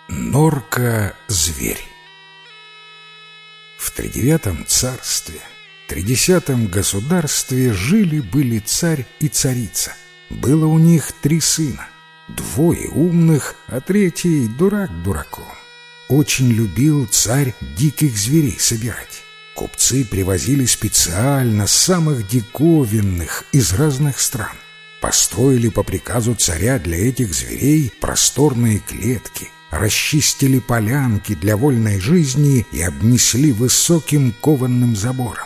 Норка-зверь. В тридевятом царстве, 30-м государстве жили-были царь и царица. Было у них 3 сына, 2 умных, а 3 дурак дураком. Очень любил царь диких зверей собирать. Купцы привозили специально самых диковинных из разных стран. Построили по приказу царя для этих зверей просторные клетки, расчистили полянки для вольной жизни и обнесли высоким кованым забором.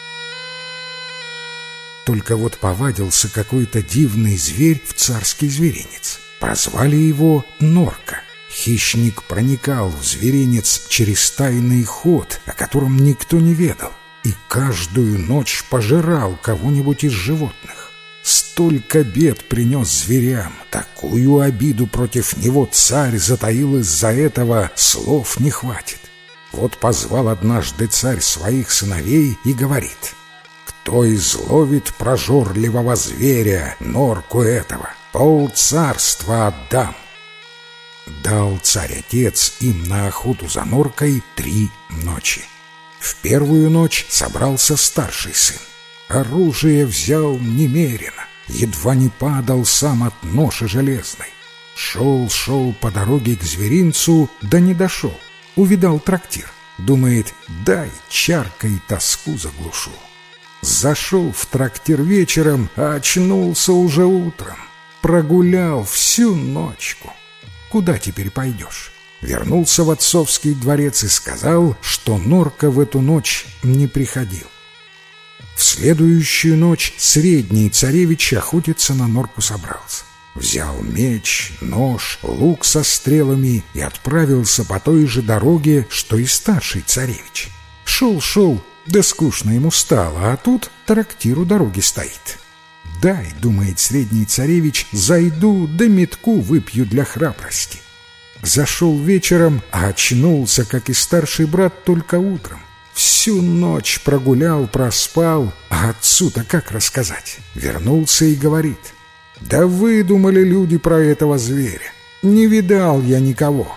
Только вот повадился какой-то дивный зверь в царский зверинец. Прозвали его Норка. Хищник проникал в зверинец через тайный ход, о котором никто не ведал, и каждую ночь пожирал кого-нибудь из животных. Столько бед принес зверям, такую обиду против него царь затаил из-за этого, слов не хватит. Вот позвал однажды царь своих сыновей и говорит: «Кто изловит прожорливого зверя, Норку этого, полцарства отдам». Дал царь-отец им на охоту за Норкой 3 ночи. В первую ночь собрался старший сын. Оружие взял немерено, едва не падал сам от ноши железной. Шел по дороге к зверинцу, да не дошел. Увидал трактир. Думает, дай чаркой тоску заглушу. Зашел в трактир вечером, а очнулся уже утром. Прогулял всю ночку. Куда теперь пойдешь? Вернулся в отцовский дворец и сказал, что Норка в эту ночь не приходил. В следующую ночь средний царевич охотиться на Норку собрался. Взял меч, нож, лук со стрелами и отправился по той же дороге, что и старший царевич. Шел, да скучно ему стало, а тут трактир у дороги стоит. «Дай, — думает средний царевич, — зайду, да метку выпью для храбрости». Зашел вечером, а очнулся, как и старший брат, только утром. Всю ночь прогулял, проспал, а отцу-то как рассказать? Вернулся и говорит: «Да выдумали люди про этого зверя. Не видал я никого».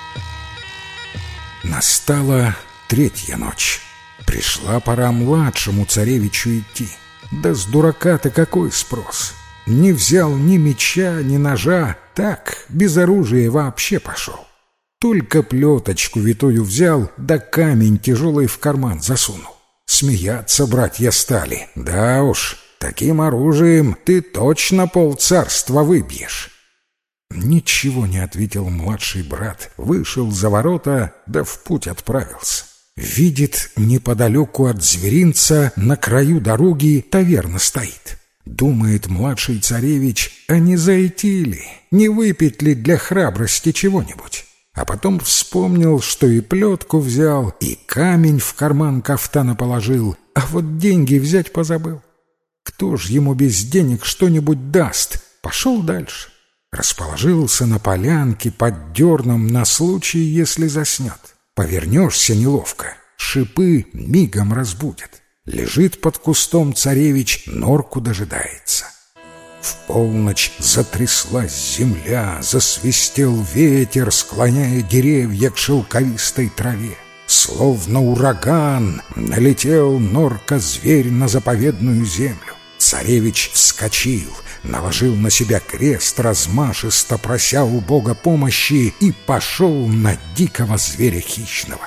Настала 3-я ночь. Пришла пора младшему царевичу идти. Да с дурака-то какой спрос? Не взял ни меча, ни ножа, так, без оружия вообще пошел. Только плеточку витую взял, да камень тяжелый в карман засунул. Смеяться братья стали. Да уж, таким оружием ты точно полцарства выбьешь. Ничего не ответил младший брат, вышел за ворота, да в путь отправился. Видит, неподалеку от зверинца на краю дороги таверна стоит. Думает младший царевич, а не зайти ли, не выпить ли для храбрости чего-нибудь? А потом вспомнил, что и плетку взял, и камень в карман кафтана положил, а вот деньги взять позабыл. Кто ж ему без денег что-нибудь даст? Пошел дальше. Расположился на полянке под дерном на случай, если заснет. Повернешься неловко, шипы мигом разбудят. Лежит под кустом царевич, Норку дожидается. В полночь затряслась земля, засвистел ветер, склоняя деревья к шелковистой траве. Словно ураган налетел Норка-зверь на заповедную землю. Царевич вскочил, наложил на себя крест, размашисто прося у Бога помощи, и пошел на дикого зверя хищного.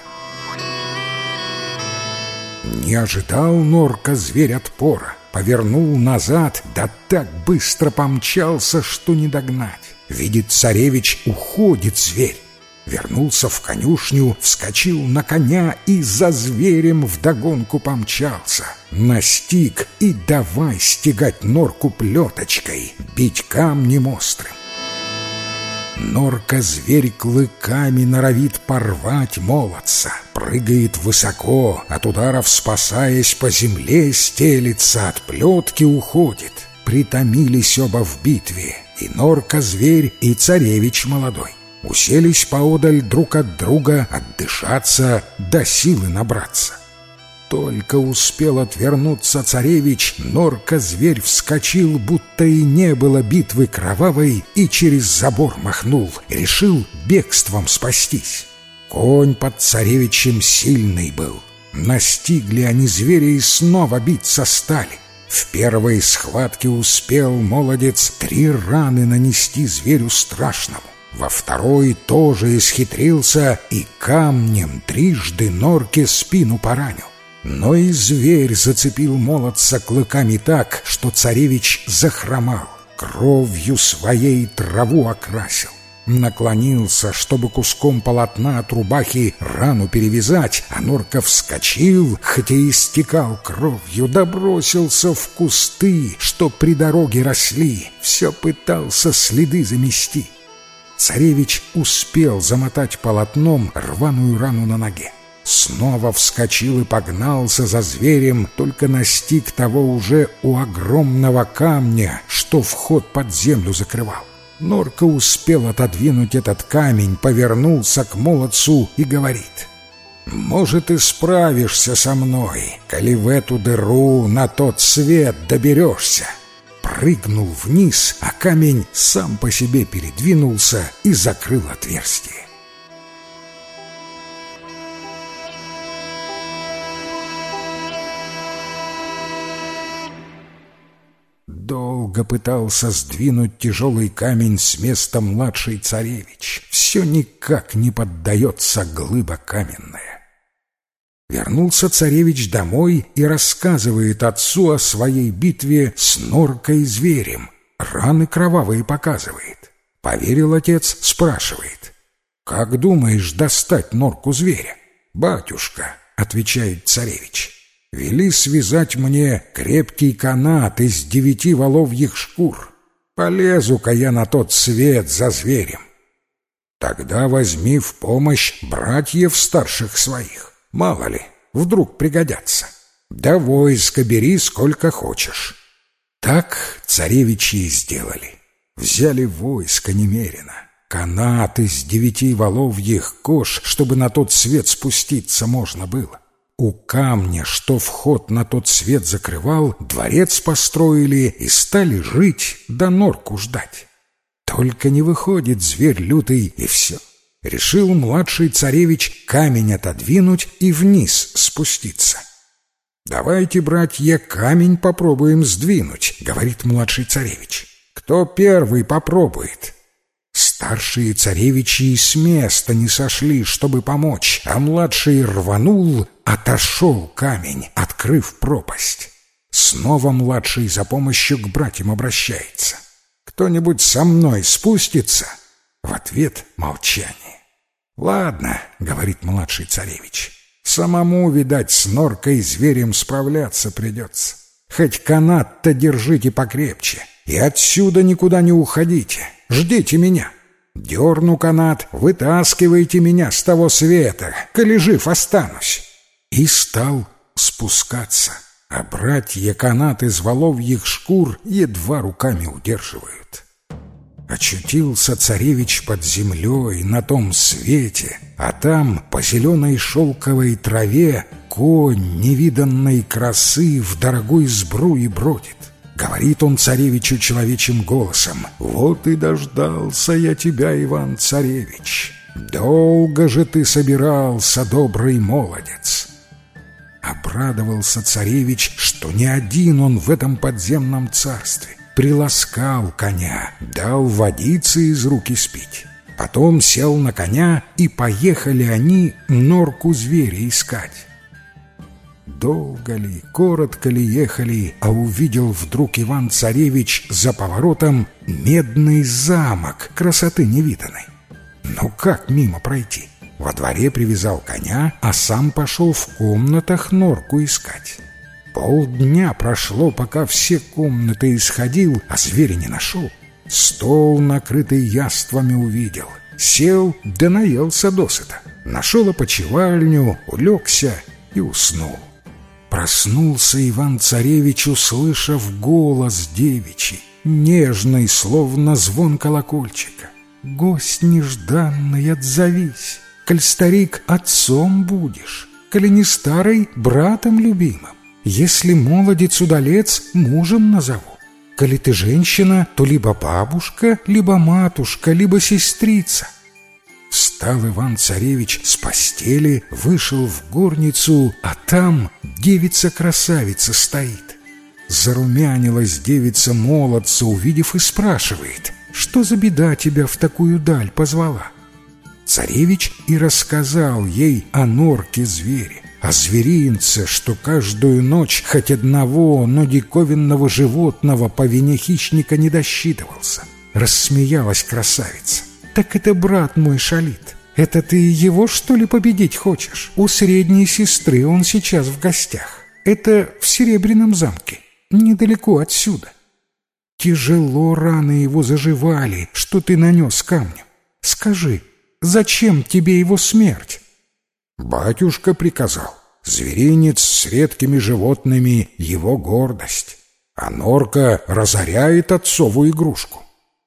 Не ожидал Норка-зверь отпора, повернул назад, да так быстро помчался, что не догнать. Видит царевич, уходит зверь. Вернулся в конюшню, вскочил на коня и за зверем вдогонку помчался. Настиг и давай стегать Норку плеточкой, бить камнем острым. Норка-зверь клыками норовит порвать молодца, прыгает высоко, от ударов спасаясь, по земле стелится, от плетки уходит. Притомились оба в битве, и Норка-зверь, и царевич молодой. Уселись поодаль друг от друга отдышаться, до силы набраться. Только успел отвернуться царевич, Норка-зверь вскочил, будто и не было битвы кровавой, и через забор махнул, решил бегством спастись. Конь под царевичем сильный был. Настигли они зверя и снова биться стали. В первой схватке успел молодец 3 раны нанести зверю страшному. Во второй тоже исхитрился и камнем 3 Норке спину поранил. Но и зверь зацепил молодца клыками так, что царевич захромал, кровью своей траву окрасил. Наклонился, чтобы куском полотна от рубахи рану перевязать, а Норка вскочил, хотя и истекал кровью, да бросился в кусты, что при дороге росли, все пытался следы замести. Царевич успел замотать полотном рваную рану на ноге. Снова вскочил и погнался за зверем, только настиг того уже у огромного камня, что вход под землю закрывал. Норка успел отодвинуть этот камень, повернулся к молодцу и говорит: «Может, и справишься со мной, коли в эту дыру на тот свет доберешься». Прыгнул вниз, а камень сам по себе передвинулся и закрыл отверстие. Долго пытался сдвинуть тяжелый камень с места младший царевич. Все никак не поддается глыба каменная. Вернулся царевич домой и рассказывает отцу о своей битве с Норкой и зверем. Раны кровавые показывает. Поверил отец, спрашивает: «Как думаешь достать Норку зверя?» «Батюшка», — отвечает царевич, — «вели связать мне крепкий канат из 9 воловьих шкур. Полезу-ка я на тот свет за зверем». «Тогда возьми в помощь братьев старших своих. Мало ли, вдруг пригодятся. Да войска бери сколько хочешь». Так царевичи и сделали. Взяли войско немерено. Канат из 9 воловьих кож, чтобы на тот свет спуститься можно было. У камня, что вход на тот свет закрывал, дворец построили и стали жить да Норку ждать. Только не выходит зверь лютый, и все. Решил младший царевич камень отодвинуть и вниз спуститься. «Давайте, братья, камень попробуем сдвинуть», — говорит младший царевич. «Кто первый попробует?» Старшие царевичи и с места не сошли, чтобы помочь, а младший рванул, отошел камень, открыв пропасть. Снова младший за помощью к братьям обращается. «Кто-нибудь со мной спустится?» В ответ молчание. «Ладно», — говорит младший царевич, — «самому, видать, с Норкой и зверем справляться придется. Хоть канат-то держите покрепче, и отсюда никуда не уходите, ждите меня. Дерну канат, вытаскивайте меня с того света, коли жив останусь». И стал спускаться, а братья канат из воловьих шкур едва руками удерживают. Очутился царевич под землей на том свете, а там по зеленой шелковой траве конь невиданной красы в дорогой сбруе бродит. Говорит он царевичу человечьим голосом: «Вот и дождался я тебя, Иван-царевич. Долго же ты собирался, добрый молодец». Обрадовался царевич, что не один он в этом подземном царстве. Приласкал коня, дал водицы из рук испить. Потом сел на коня, и поехали они Норку зверя искать. Долго ли, коротко ли ехали, а увидел вдруг Иван-царевич за поворотом медный замок красоты невиданной. Ну как мимо пройти? Во дворе привязал коня, а сам пошел в комнатах Норку искать. Полдня прошло, пока все комнаты исходил, а зверя не нашел. Стол, накрытый яствами, увидел. Сел, да наелся досыта. Нашел опочивальню, улегся и уснул. Проснулся Иван-царевич, услышав голос девичий, нежный, словно звон колокольчика. «Гость нежданный, отзовись, коль старик отцом будешь, коли не старый, братом любимым. Если молодец-удалец, мужем назову. Коли ты женщина, то либо бабушка, либо матушка, либо сестрица». Встал Иван-царевич с постели, вышел в горницу, а там девица-красавица стоит. Зарумянилась девица молодца, увидев, и спрашивает: «Что за беда тебя в такую даль позвала?» Царевич и рассказал ей о норке-звере, о зверинце, что каждую ночь хоть одного, но диковинного животного по вине хищника не досчитывался. Рассмеялась красавица: «Так это брат мой шалит. Это ты его, что ли, победить хочешь? У средней сестры он сейчас в гостях. Это в Серебряном замке, недалеко отсюда. Тяжело раны его заживали, что ты нанес камнем. Скажи, зачем тебе его смерть?» «Батюшка приказал. Зверинец с редкими животными — его гордость, а норка разоряет отцову игрушку».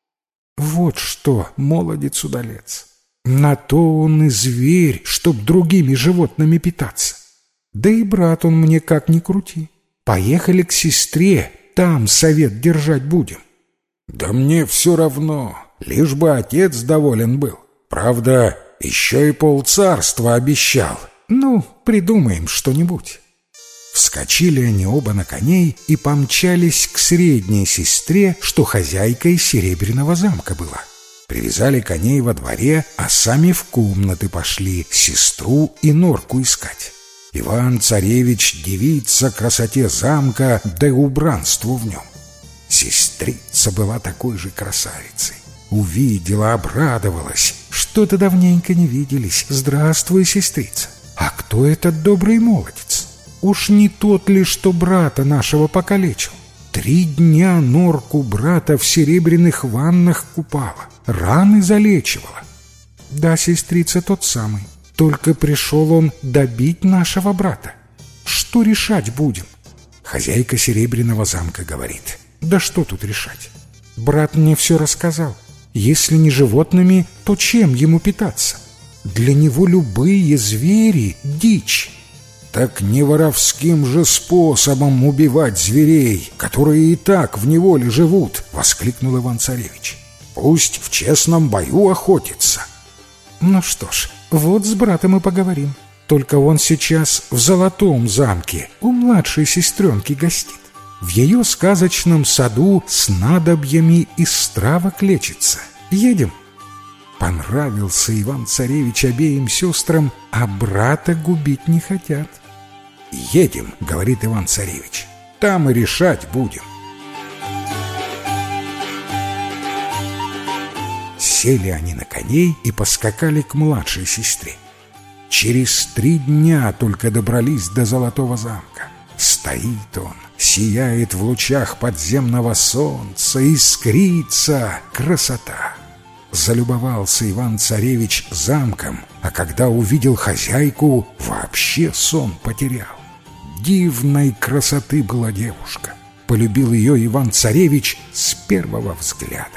«Вот что, молодец-удалец, на то он и зверь, чтоб другими животными питаться. Да и брат он мне как ни крути. Поехали к сестре, там совет держать будем». «Да мне все равно, лишь бы отец доволен был. Правда, еще и полцарства обещал. Ну, придумаем что-нибудь». Вскочили они оба на коней и помчались к средней сестре, что хозяйкой Серебряного замка была. Привязали коней во дворе, а сами в комнаты пошли сестру и норку искать. Иван-царевич дивится красоте замка да и убранству в нем. Сестрица была такой же красавицей. Увидела, обрадовалась. «Что-то давненько не виделись. Здравствуй, сестрица. А кто этот добрый молодец? Уж не тот ли, что брата нашего покалечил? 3 дня норку брата в серебряных ваннах купала, раны залечивала». «Да, сестрица, тот самый. Только пришел он добить нашего брата. Что решать будем?» Хозяйка Серебряного замка говорит: «Да что тут решать? Брат мне все рассказал. Если не животными, то чем ему питаться? Для него любые звери — дичь». «Так не воровским же способом убивать зверей, которые и так в неволе живут!» — воскликнул Иван-царевич. «Пусть в честном бою охотится». «Ну что ж, вот с братом и поговорим. Только он сейчас в Золотом замке у младшей сестренки гостит. В ее сказочном саду снадобьями из травок лечится. Едем?» Понравился Иван-царевич обеим сестрам, а брата губить не хотят. «Едем», — говорит Иван-царевич, — «там и решать будем». Сели они на коней и поскакали к младшей сестре. Через 3 дня только добрались до Золотого замка. Стоит он, сияет в лучах подземного солнца, искрится, красота. Залюбовался Иван-царевич замком, а когда увидел хозяйку, вообще сон потерял. Дивной красоты была девушка. Полюбил ее Иван-царевич с первого взгляда.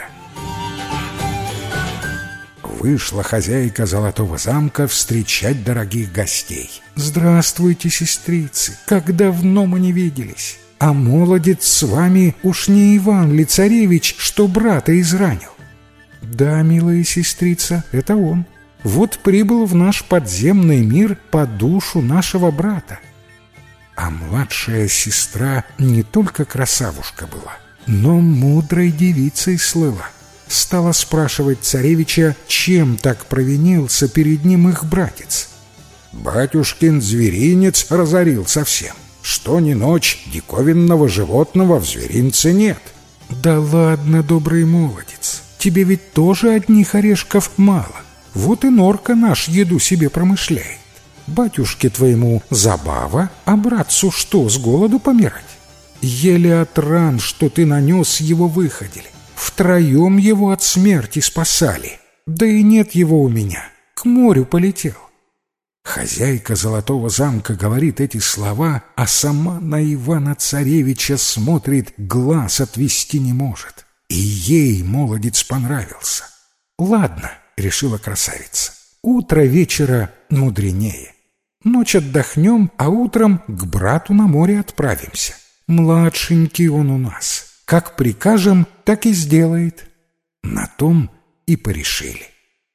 Вышла хозяйка Золотого замка встречать дорогих гостей. «Здравствуйте, сестрицы! Как давно мы не виделись! А молодец с вами уж не Иван ли царевич, что брата изранил?» «Да, милая сестрица, это он. Вот прибыл в наш подземный мир по душу нашего брата». А младшая сестра не только красавушка была, но мудрой девицей слыла. Стала спрашивать царевича, чем так провинился перед ним их братец. «Батюшкин зверинец разорил совсем. Что ни ночь, диковинного животного в зверинце нет». «Да ладно, добрый молодец, тебе ведь тоже одних орешков мало. Вот и норка наш еду себе промышляет. Батюшке твоему забава, а братцу что, с голоду помирать? Еле от ран, что ты нанес, его выходили. Втроем его от смерти спасали. Да и нет его у меня, к морю полетел». Хозяйка Золотого замка говорит эти слова, а сама на Ивана-царевича смотрит, глаз отвести не может. И ей молодец понравился. «Ладно», — решила красавица, — «утро вечера мудренее. Ночь отдохнем, а утром к брату на море отправимся. Младшенький он у нас. Как прикажем, так и сделает». На том и порешили.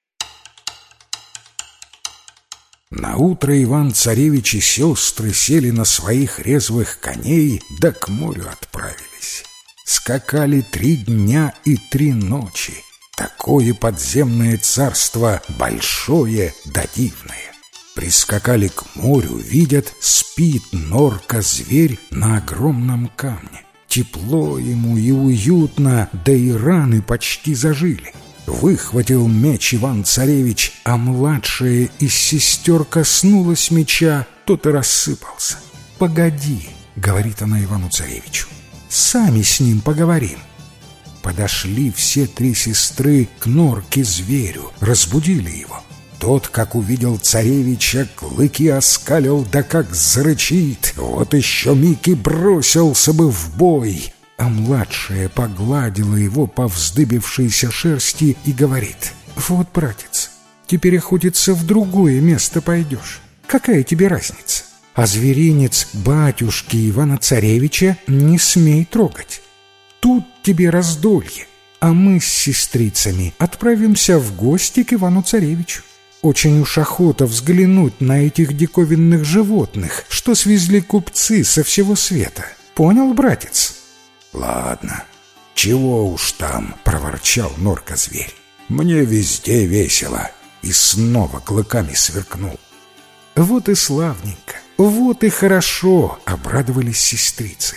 Наутро Иван-царевич и сестры сели на своих резвых коней, да к морю отправились. Скакали 3 дня и 3 ночи. Такое подземное царство большое да дивное. Прискакали к морю, видят, спит норка-зверь на огромном камне. Тепло ему и уютно, да и раны почти зажили. Выхватил меч Иван-царевич, а младшая из сестер коснулась меча, тот и рассыпался. «Погоди», — говорит она Ивану-царевичу, — «сами с ним поговорим». Подошли все 3 сестры к норке-зверю, разбудили его. Тот, как увидел царевича, клыки оскалил, да как зарычит, вот еще миг и бросился бы в бой. А младшая погладила его по вздыбившейся шерсти и говорит: «Вот, братец, теперь охотиться в другое место пойдешь. Какая тебе разница? А зверинец батюшки Ивана-царевича не смей трогать. Тут тебе раздолье, а мы с сестрицами отправимся в гости к Ивану-царевичу. Очень уж охота взглянуть на этих диковинных животных, что свезли купцы со всего света. Понял, братец?» «Ладно, чего уж там», — проворчал норка-зверь. «Мне везде весело». И снова клыками сверкнул. «Вот и славненько, вот и хорошо», — обрадовались сестрицы.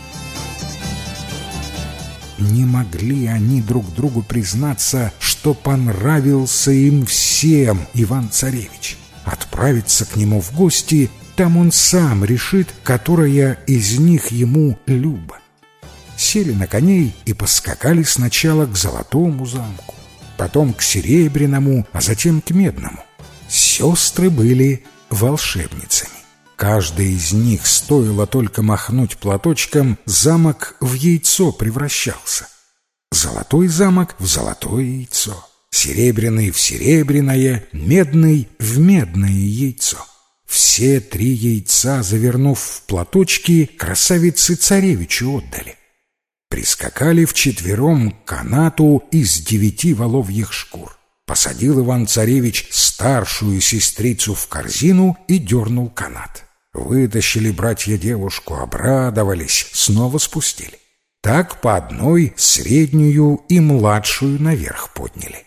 Не могли они друг другу признаться, что понравился им всем Иван-царевич. Отправиться к нему в гости, там он сам решит, которая из них ему люба. Сели на коней и поскакали сначала к Золотому замку, потом к Серебряному, а затем к Медному. Сестры были волшебницами. Каждая из них, стоило только махнуть платочком, замок в яйцо превращался. Золотой замок в золотое яйцо, серебряный в серебряное, медный в медное яйцо. Все 3 яйца, завернув в платочки, красавице-царевичу отдали. Прискакали вчетвером к канату из 9 воловьих шкур. Посадил Иван-царевич старшую сестрицу в корзину и дернул канат. Вытащили братья девушку, обрадовались, снова спустили. Так по одной среднюю и младшую наверх подняли.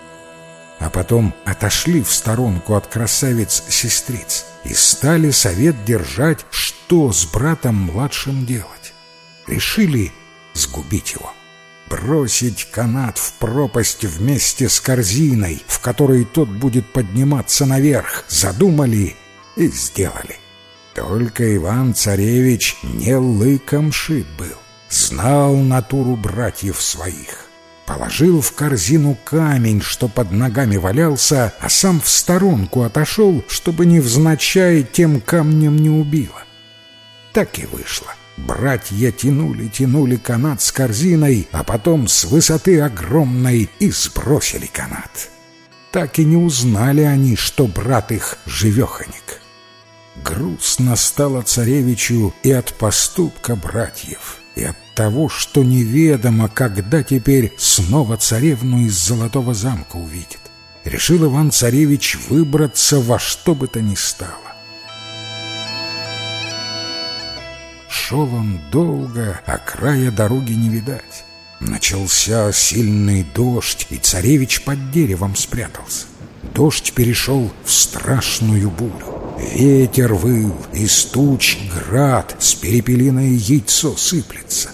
А потом отошли в сторонку от красавиц-сестриц и стали совет держать, что с братом младшим делать. Решили сгубить его, бросить канат в пропасть вместе с корзиной, в которой тот будет подниматься наверх. Задумали и сделали. Только Иван-царевич не лыком шит был, знал натуру братьев своих. Положил в корзину камень, что под ногами валялся, а сам в сторонку отошел, чтобы невзначай тем камнем не убило. Так и вышло. Братья тянули канат с корзиной, а потом с высоты огромной и сбросили канат. Так и не узнали они, что брат их живеханик. Грустно стало царевичу и от поступка братьев, и от того, что неведомо, когда теперь снова царевну из Золотого замка увидит. Решил Иван-царевич выбраться во что бы то ни стало. Шел он долго, а края дороги не видать. Начался сильный дождь, и царевич под деревом спрятался. Дождь перешел в страшную бурю. Ветер выл, из туч град, с перепелиное яйцо сыплется.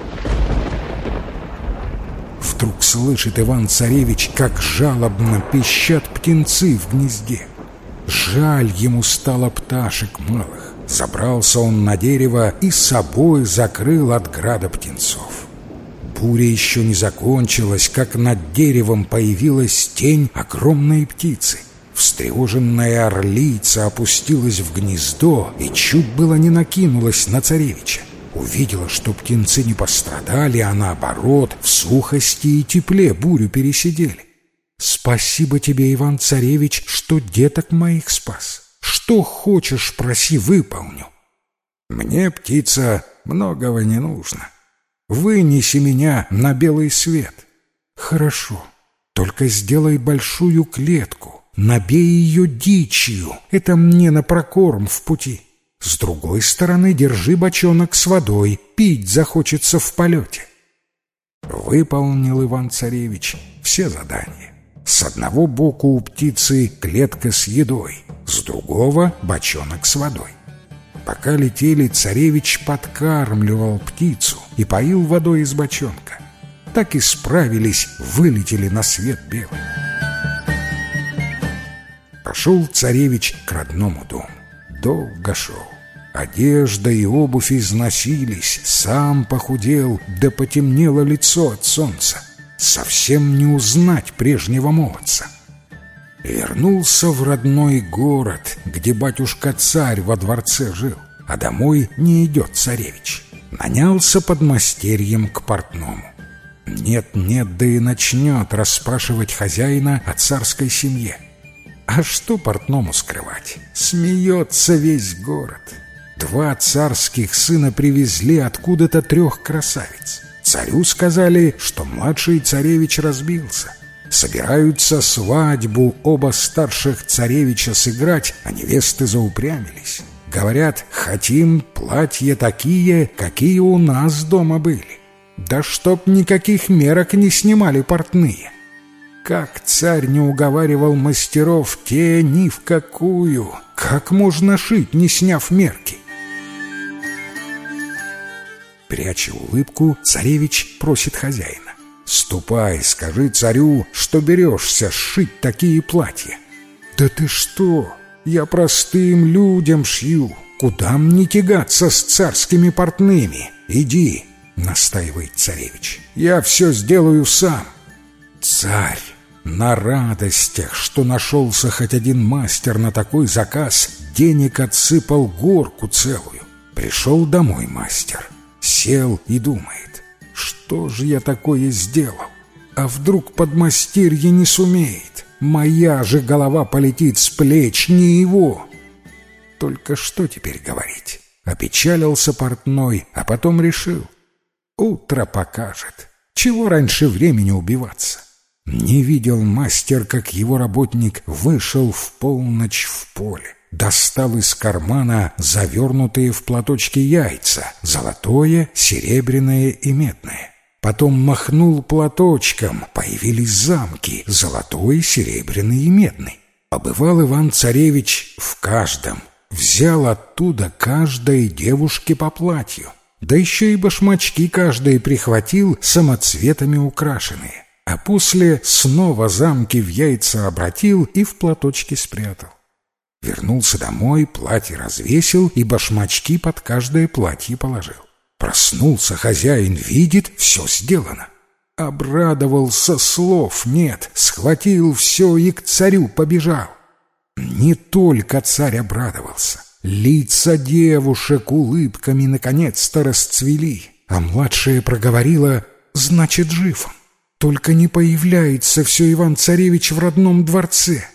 Вдруг слышит Иван-царевич, как жалобно пищат птенцы в гнезде. Жаль ему стало пташек малых. Забрался он на дерево и собой закрыл от града птенцов. Буря еще не закончилась, как над деревом появилась тень огромной птицы. Встревоженная орлица опустилась в гнездо и чуть было не накинулась на царевича. Увидела, что птенцы не пострадали, а наоборот, в сухости и тепле бурю пересидели. «Спасибо тебе, Иван-царевич, что деток моих спас. Что хочешь, проси, выполню. Мне, птица, многого не нужно. Вынеси меня на белый свет. Хорошо, только сделай большую клетку, набей ее дичью, это мне на прокорм в пути. С другой стороны держи бочонок с водой, пить захочется в полете. Выполнил Иван-царевич все задания. С одного боку у птицы клетка с едой, с другого бочонок с водой. Пока летели, царевич подкармливал птицу и поил водой из бочонка. Так и справились, вылетели на свет белый. Пошел царевич к родному дому. Долго шел. Одежда и обувь износились, сам похудел, да потемнело лицо от солнца. Совсем не узнать прежнего молодца. Вернулся в родной город, где батюшка-царь во дворце жил, а домой не идет царевич. Нанялся подмастерьем к портному. Нет-нет, да и начнет расспрашивать хозяина о царской семье. А что портному скрывать? Смеется весь город. 2 царских сына привезли откуда-то 3 красавиц. Царю сказали, что младший царевич разбился. Собираются свадьбу оба старших царевича сыграть, а невесты заупрямились. Говорят, хотим платья такие, какие у нас дома были. Да чтоб никаких мерок не снимали портные. Как царь не уговаривал мастеров, те ни в какую. Как можно шить, не сняв мерки? Пряча улыбку, царевич просит хозяина: «Ступай, скажи царю, что берешься сшить такие платья». «Да ты что? Я простым людям шью. Куда мне тягаться с царскими портными? Иди», — настаивает царевич, — «я все сделаю сам». Царь на радостях, что нашелся хоть один мастер на такой заказ, денег отсыпал горку целую. Пришел домой мастер, сел и думает: что же я такое сделал? А вдруг подмастерье не сумеет? Моя же голова полетит с плеч, не его. Только что теперь говорить? Опечалился портной, а потом решил: утро покажет. Чего раньше времени убиваться? Не видел мастер, как его работник вышел в полночь в поле. Достал из кармана завернутые в платочки яйца, золотое, серебряное и медное. Потом махнул платочком, появились замки, золотой, серебряный и медный. Побывал Иван-царевич в каждом, взял оттуда каждой девушке по платью, да еще и башмачки каждой прихватил, самоцветами украшенные, а после снова замки в яйца обратил и в платочки спрятал. Вернулся домой, платье развесил и башмачки под каждое платье положил. Проснулся хозяин, видит, все сделано. Обрадовался, слов нет, схватил все и к царю побежал. Не только царь обрадовался. Лица девушек улыбками наконец-то расцвели, а младшая проговорила: «Значит, жив он. Только не появляется все Иван-царевич в родном дворце».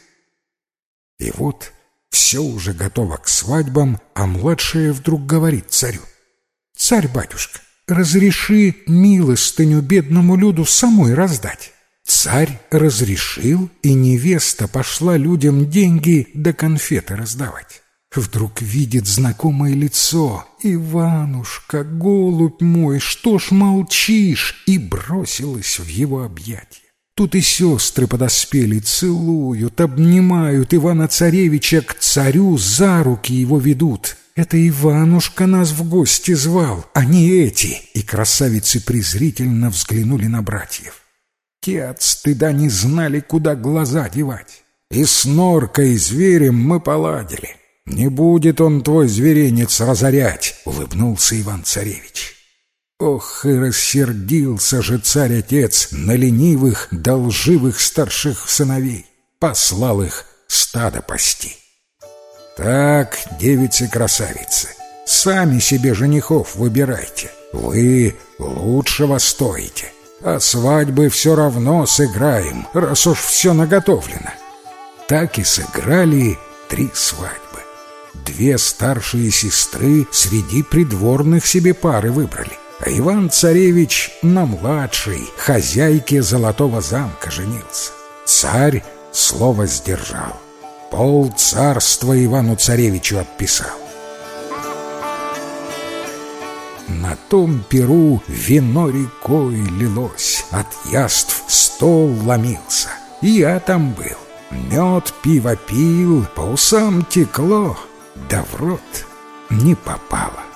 И вот все уже готово к свадьбам, а младшая вдруг говорит царю: «Царь-батюшка, разреши милостыню бедному люду самой раздать». Царь разрешил, и невеста пошла людям деньги да конфеты раздавать. Вдруг видит знакомое лицо: «Иванушка, голубь мой, что ж молчишь?» И бросилась в его объятия. Тут и сестры подоспели, целуют, обнимают Ивана-царевича, к царю за руки его ведут. «Это Иванушка нас в гости звал, а не эти!» И красавицы презрительно взглянули на братьев. Те от стыда не знали, куда глаза девать. «И с Норкой, зверем, мы поладили. Не будет он твой зверинец разорять», — улыбнулся Иван-царевич. Ох, и рассердился же царь-отец на ленивых, долживых старших сыновей. Послал их стадо пасти. «Так, девицы-красавицы, сами себе женихов выбирайте. Вы лучшего стоите. А свадьбы все равно сыграем, раз уж все наготовлено». Так и сыграли 3 свадьбы. две старшие сестры среди придворных себе пары выбрали. А Иван-царевич на младшей, хозяйке Золотого замка, женился. Царь слово сдержал. Пол царства Ивану-царевичу отписал. На том пиру вино рекой лилось, от яств стол ломился. И я там был. Мед, пиво пил, по усам текло, да в рот не попало.